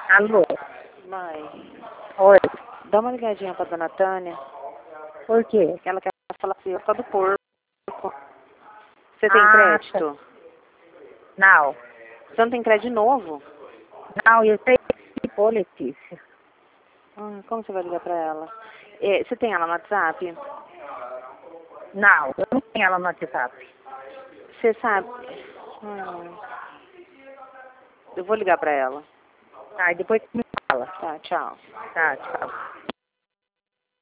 Alô? Mãe, Oi. dá uma ligadinha pra dona Tânia. Por quê? Que ela quer falar assim, só do porco. Você tem Ah, crédito? Não. Você não tem crédito novo? Não, eu sei que for, Letícia. Como você vai ligar pra ela? Você tem ela no WhatsApp? Não, eu não tenho ela no WhatsApp. Você sabe? Eu vou ligar pra ela. Tá, e depois você me fala. Tá, tchau. Tá, tchau.